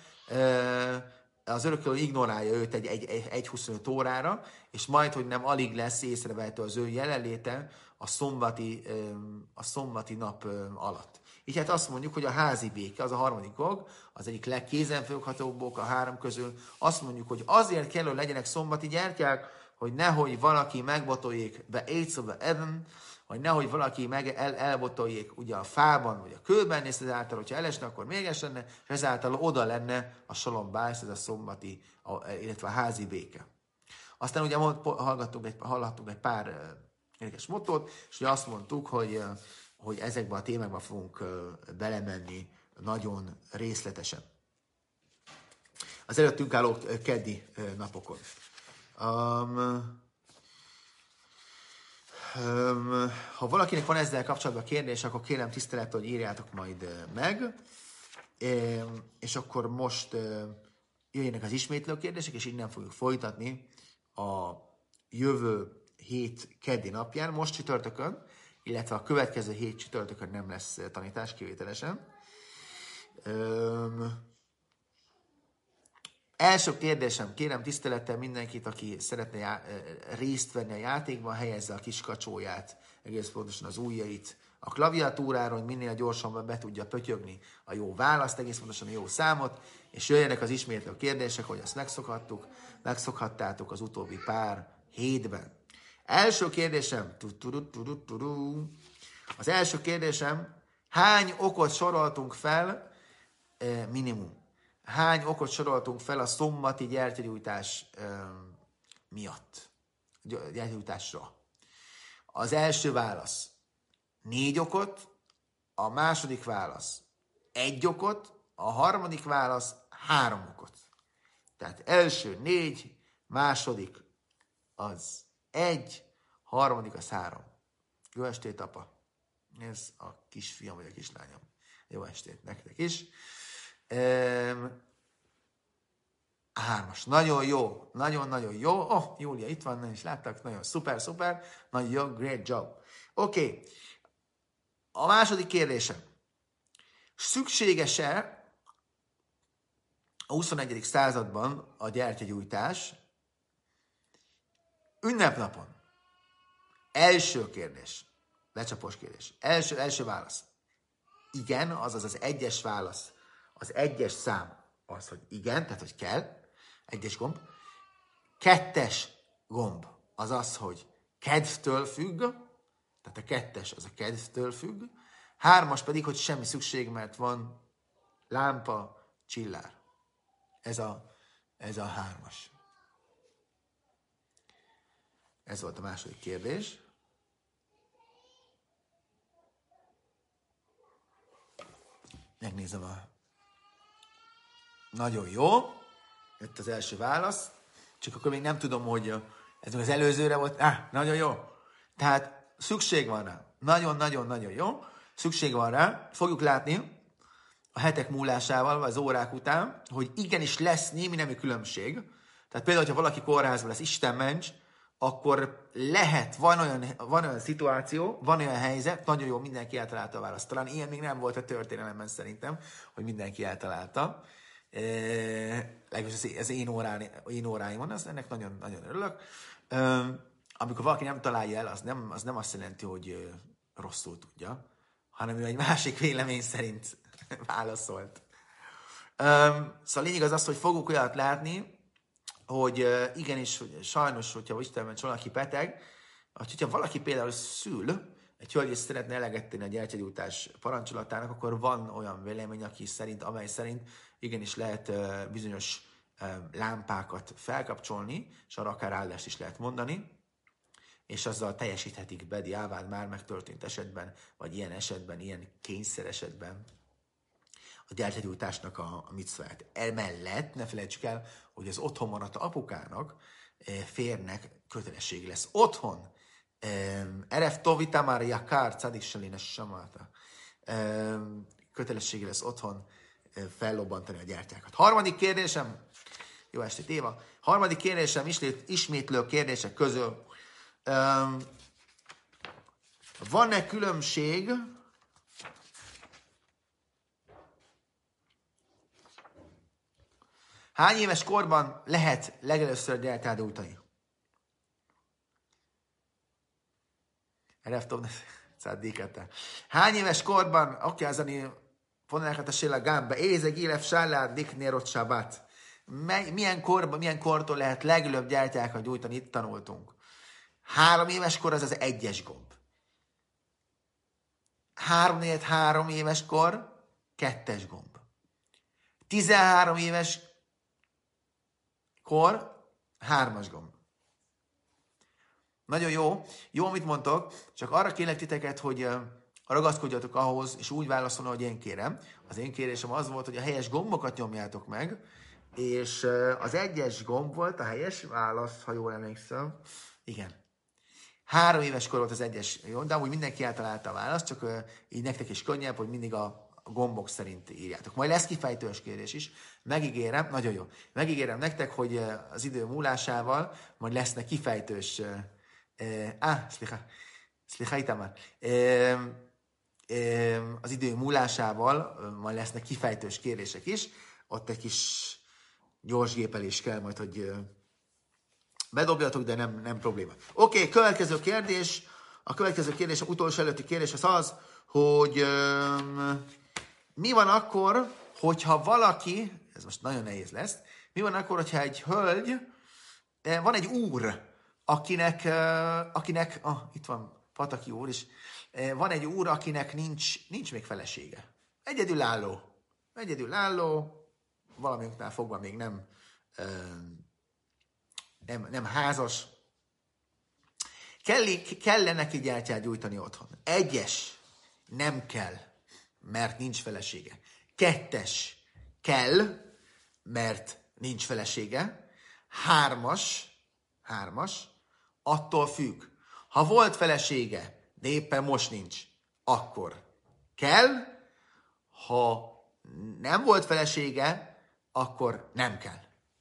Speaker 1: az örökkévaló ignorálja őt egy, egy, egy, egy huszonöt órára, és majd, hogy nem alig lesz észrevehető az ő jelenléte a szombati, a szombati nap alatt. Így hát azt mondjuk, hogy a házi béke, az a harmadik ok, az egyik legkézenfoghatóbb ok a három közül. Azt mondjuk, hogy azért kell, hogy legyenek szombati gyertyák, hogy nehogy valaki megbotoljék be Éjszóba Eden, hogy nehogy valaki meg el, elbotoljék ugye a fában, vagy a kőben, és ezáltal, hogyha elesne, akkor méges lenne, és ezáltal oda lenne a Shalom Bájsz, ez a szombati, illetve a házi béke. Aztán ugye hallgattunk egy, hallhattunk egy pár uh, érdekes mottót, és ugye azt mondtuk, hogy uh, hogy ezekben a témákban fogunk belemenni nagyon részletesen. Az előttünk álló keddi napokon. Um, um, ha valakinek van ezzel kapcsolatban kérdés, akkor kérem tisztelettel, hogy írjátok majd meg, és akkor most jöjjenek az ismétlő kérdések, és innen fogjuk folytatni a jövő hét keddi napján, most csütörtökön, illetve a következő hét csütörtökön nem lesz tanítás kivételesen. Öm, első kérdésem, kérem tisztelettel mindenkit, aki szeretne já- részt venni a játékban, helyezze a kis kacsóját, egész pontosan az ujjait a klaviatúrára, hogy minél gyorsabban be tudja pötyögni a jó választ, egész pontosan a jó számot, és jöjjenek az ismétlő kérdések, hogy azt megszokhattuk, megszokhattátok az utóbbi pár hétben. Első kérdésem, az első kérdésem, hány okot soroltunk fel, minimum, hány okot soroltunk fel a szombati gyertyagyújtás miatt, gyertyagyújtásra? Az első válasz négy okot, a második válasz egy okot, a harmadik válasz három okot. Tehát első négy, második az egy, harmadik az három. Jó estét, apa! Ez a kisfiam vagy a kislányom. Jó estét nektek is. Ehm, hármas. Nagyon jó. Nagyon-nagyon jó. Oh, Júlia itt van, nem is láttak. Nagyon szuper, szuper. Nagyon jó, great job. Oké. Okay. A második kérdésem. Szükséges-e a huszonegyedik században a gyertyagyújtás ünnepnapon? Első kérdés. Lecsapós kérdés. Első, első válasz. Igen, azaz az egyes válasz. Az egyes szám az, hogy igen, tehát hogy kell. Egyes gomb. Kettes gomb az az, hogy kedvtől függ. Tehát a kettes az a kedvtől függ. Hármas pedig, hogy semmi szükség, mert van lámpa, csillár. Ez a, ez a hármas. Ez volt a második kérdés. Megnézem a... Nagyon jó. Jött az első válasz. Csak akkor még nem tudom, hogy ez az előzőre volt. Ah, nagyon jó. Tehát szükség van rá. Nagyon-nagyon-nagyon jó. Szükség van rá. Fogjuk látni a hetek múlásával, vagy az órák után, hogy igenis lesz némi nemű különbség. Tehát például, ha valaki kórházban lesz, Isten ments, akkor lehet, van olyan, van olyan szituáció, van olyan helyzet, nagyon jó, mindenki eltalálta a választ. Talán ilyen még nem volt a történelemben szerintem, hogy mindenki eltalálta. E, legalábbis az én, órán, én óráimon, az ennek nagyon, nagyon örülök. E, amikor valaki nem találja el, az nem, az nem azt jelenti, hogy rosszul tudja, hanem ő egy másik vélemény szerint válaszolt. E, szóval lényeg az az, hogy fogunk olyat látni, hogy igenis, hogy sajnos, hogyha Istenben valaki beteg, hogyha valaki például szül, egy hölgy is szeretne eleget tenni a gyertyagyújtás parancsolatának, akkor van olyan vélemény, aki szerint, amely szerint igenis lehet bizonyos lámpákat felkapcsolni, és arra akár áldást is lehet mondani, és azzal teljesíthetik Bedi Ávád már megtörtént esetben, vagy ilyen esetben, ilyen kényszer esetben a gyertyagyújtásnak a, a micvát. Emellett ne felejtsük el, hogy az otthon maradt apukának, férnek kötelessége lesz. Otthon, Eref Tovita már Jakár, Cadik Selines Samáta, kötelessége lesz otthon fellobbantani a gyertyákat. Harmadik kérdésem, jó estét Éva, harmadik kérdésem, ismétlő kérdések közül, van-e különbség hány éves korban lehet legelőször gyertyát gyújtani? Hány éves korban, oké, az ani poneleket a séla gámba, ézeg, élef, sállát, diknérot, sabát. Milyen korban, milyen kortól lehet legelőbb gyertyákat gyújtani? Itt tanultunk. Három éves kor az az egyes gomb. Három, négy, három éves kor, kettes gomb. Tizenhárom éves kor, hármas gomb. Nagyon jó. Jó, amit mondtok, csak arra kérlek titeket, hogy ragaszkodjatok ahhoz, és úgy válaszolni, hogy én kérem. Az én kérésem az volt, hogy a helyes gombokat nyomjátok meg, és az egyes gomb volt a helyes válasz, ha jól emlékszem. Igen. Három éves kor volt az egyes, jó, de amúgy mindenki eltalálta a választ, csak így nektek is könnyebb, hogy mindig a a gombok szerint írjátok. Majd lesz kifejtős kérdés is. Megígérem, nagyon jó. Megígérem nektek, hogy az idő múlásával majd lesznek kifejtős... Uh, uh, ah, szliha, szliha itamar. Uh, uh, az idő múlásával uh, majd lesznek kifejtős kérdések is. Ott egy kis gyors gépelés kell majd, hogy uh, bedobjatok, de nem, nem probléma. Oké, okay, következő kérdés. A következő kérdés, a utolsó előtti kérdés az az, hogy... Um, mi van akkor, hogyha valaki, ez most nagyon nehéz lesz, mi van akkor, hogyha egy hölgy, van egy úr, akinek, akinek ah, itt van Pataki úr is, van egy úr, akinek nincs, nincs még felesége. Egyedülálló. Egyedülálló, valaminknál fogva még nem, nem, nem házas. Kell, kell neki gyertyát gyújtani otthon. Egyes, nem kell, mert nincs felesége. Kettes, kell, mert nincs felesége. Hármas, hármas, attól függ. Ha volt felesége, de éppen most nincs, akkor kell. Ha nem volt felesége, akkor nem kell.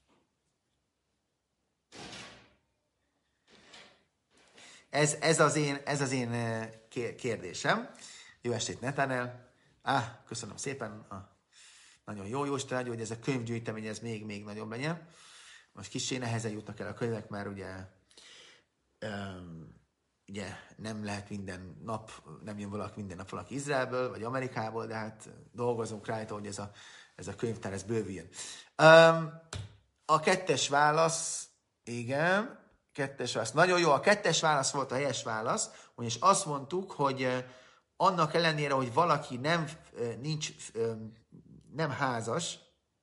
Speaker 1: Ez, ez, az, én, ez az én kérdésem. Jó estét, Netanel! Ah, köszönöm szépen. Ah, nagyon jó, jó Isten, hogy ez a könyvgyűjtemény, ez még-még nagyobb legyen. Most kicsi nehezen jutnak el a könyvek, mert ugye um, ugye nem lehet minden nap, nem jön valaki minden nap valaki Izraelből, vagy Amerikából, de hát dolgozunk rajta, hogy ez a, ez a könyvtár, ez bővüljön. Um, a kettes válasz, igen, kettes válasz. Nagyon jó, a kettes válasz volt a helyes válasz, és azt mondtuk, hogy annak ellenére, hogy valaki nem, nincs, nem házas,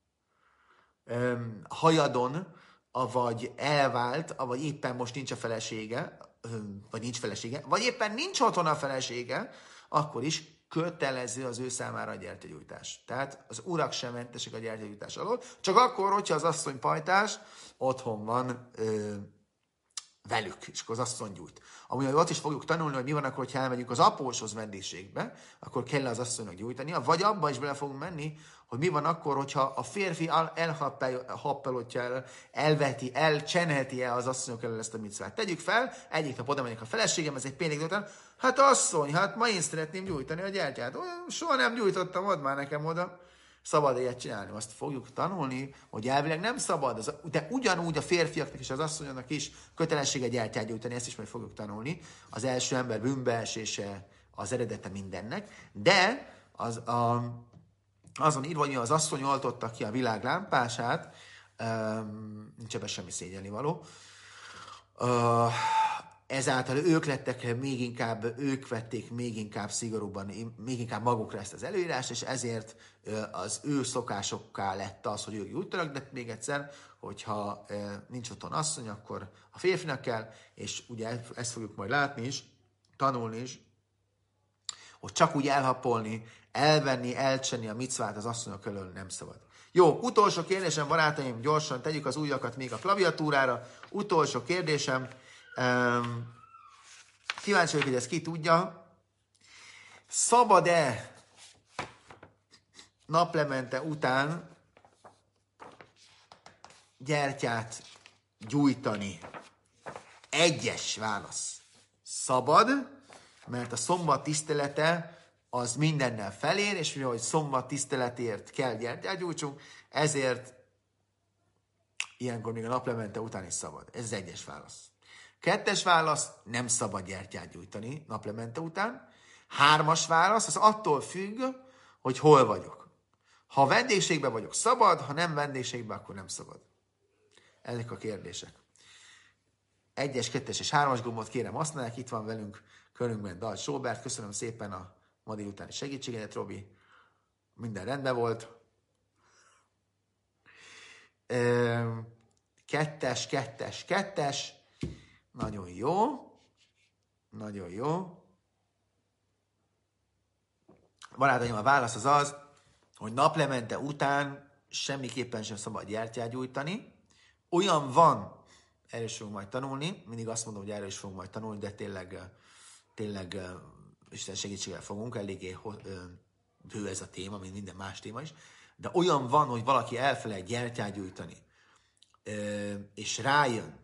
Speaker 1: hajadon, vagy elvált, vagy éppen most nincs a felesége, vagy nincs felesége, vagy éppen nincs otthon a felesége, akkor is kötelező az ő számára a gyertyagyújtás. Tehát az urak sem mentesek a gyertyagyújtás alól, csak akkor, hogyha az asszony pajtás otthon van ö, velük, és akkor az asszony gyújt. Amúgy ott is fogjuk tanulni, hogy mi van akkor, hogyha elmegyünk az apóshoz vendégségbe, akkor kell az asszonynak gyújtania, vagy abba is bele fogunk menni, hogy mi van akkor, hogyha a férfi elhappelotja el, elveti, elcsenheti el az asszonyok elől ezt a micvát. Tegyük fel, egyik nap oda megyek a feleségem, ez egy péntek után, hát asszony, hát ma én szeretném gyújtani a gyertyát. Olyan, soha nem gyújtottam, add már nekem oda. Szabad ilyet csinálni. Azt fogjuk tanulni, hogy elvileg nem szabad, de ugyanúgy a férfiaknak és az asszonyoknak is kötelessége gyertyát gyújtani, ezt is majd fogjuk tanulni. Az első ember bűnbeesése az eredete mindennek, de az, a, azon írva, hogy az asszony oltotta ki a világ lámpását, um, nincs ebben semmi szégyelni való. Uh, ezáltal ők lettek még inkább, ők vették még inkább szigorúban, még inkább magukra ezt az előírást, és ezért az ő szokásokká lett az, hogy ők gyújtanak, de még egyszer, hogyha nincs otthon asszony, akkor a férfinak kell, és ugye ezt fogjuk majd látni is, tanulni is, hogy csak úgy elhappolni, elvenni, elcsenni a micvát az asszonyok elől nem szabad. Jó, utolsó kérdésem, barátaim, gyorsan tegyük az ujjakat még a klaviatúrára. Utolsó kérdésem, um, kíváncsi vagyok, hogy ezt ki tudja. Szabad-e naplemente után gyertyát gyújtani? Egyes válasz. Szabad, mert a szombat tisztelete az mindennel felér, és mivel, hogy szombat tiszteletért kell gyertyát gyújtsunk, ezért ilyenkor még a naplemente után is szabad. Ez az egyes válasz. Kettes válasz, nem szabad gyertyát gyújtani naplemente után. Hármas válasz, az attól függ, hogy hol vagyok. Ha vendégségben vagyok, szabad, ha nem vendégségben, akkor nem szabad. Ezek a kérdések. Egyes, kettes és hármas gombot kérem használják, itt van velünk körünkben Dalt Róbert, köszönöm szépen a ma délutáni segítségedet, Robi. Minden rendben volt. Kettes, kettes, kettes. Nagyon jó. Nagyon jó. Barátaim, a válasz az az, hogy naplemente után semmiképpen sem szabad gyertyát gyújtani. Olyan van, erről is fogunk majd tanulni, mindig azt mondom, hogy erről is fogunk majd tanulni, de tényleg, tényleg Isten segítségével fogunk, eléggé bő ez a téma, mint minden más téma is, de olyan van, hogy valaki elfelejt gyertyát gyújtani, és rájön,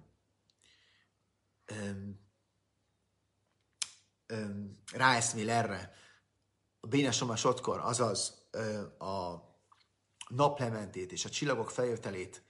Speaker 1: ráeszmél erre, a Bénesoma Sotkor, azaz a naplementét és a csillagok feljöttelét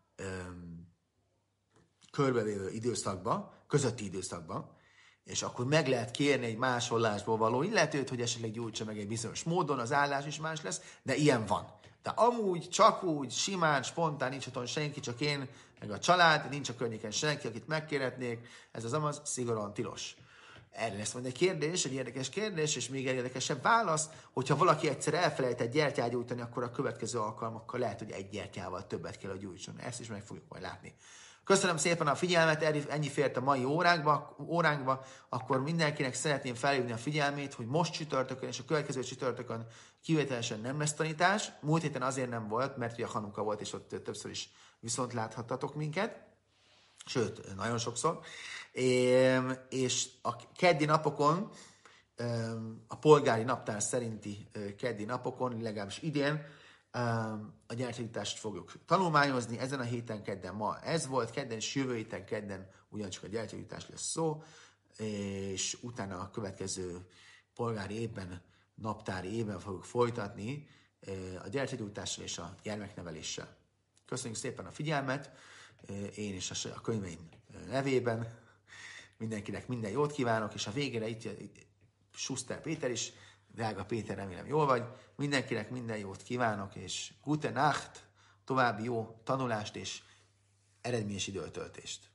Speaker 1: körbevévő időszakban, közötti időszakban, és akkor meg lehet kérni egy másolásból való illetőt, hogy esetleg gyújtsa meg egy bizonyos módon, az állás is más lesz, de ilyen van. De amúgy, csak úgy, simán, spontán, nincs otthon senki, csak én, meg a család, nincs a környéken senki, akit megkérhetnék, ez az amaz szigorúan tilos. Erre lesz majd egy kérdés, egy érdekes kérdés, és még egy érdekesebb válasz, hogyha valaki egyszer elfelejtett gyertyát gyújtani, akkor a következő alkalmakkal lehet, hogy egy gyertyával többet kell, hogy gyújtson. Ezt is meg fogjuk majd látni. Köszönöm szépen a figyelmet, ennyi fért a mai óránkba, óránkba, akkor mindenkinek szeretném felhívni a figyelmét, hogy most csütörtökön és a következő csütörtökön kivételesen nem lesz tanítás. Múlt héten azért nem volt, mert ugye Hanuka volt, és ott többször is viszont láthattatok minket. Sőt, nagyon sokszor. És a keddi napokon, a polgári naptár szerinti keddi napokon, legalábbis idén, a gyertyagyújtást fogjuk tanulmányozni. Ezen a héten kedden ma ez volt, kedden és jövő héten kedden ugyancsak a gyertyagyújtás lesz szó, és utána a következő polgári évben, naptári évben fogjuk folytatni a gyertyagyújtással és a gyermekneveléssel. Köszönjük szépen a figyelmet, én is a könyveim nevében. Mindenkinek minden jót kívánok, és a végére itt Schuster Péter is, drága Péter, remélem jól vagy. Mindenkinek minden jót kívánok, és gute Nacht, további jó tanulást és eredményes időtöltést.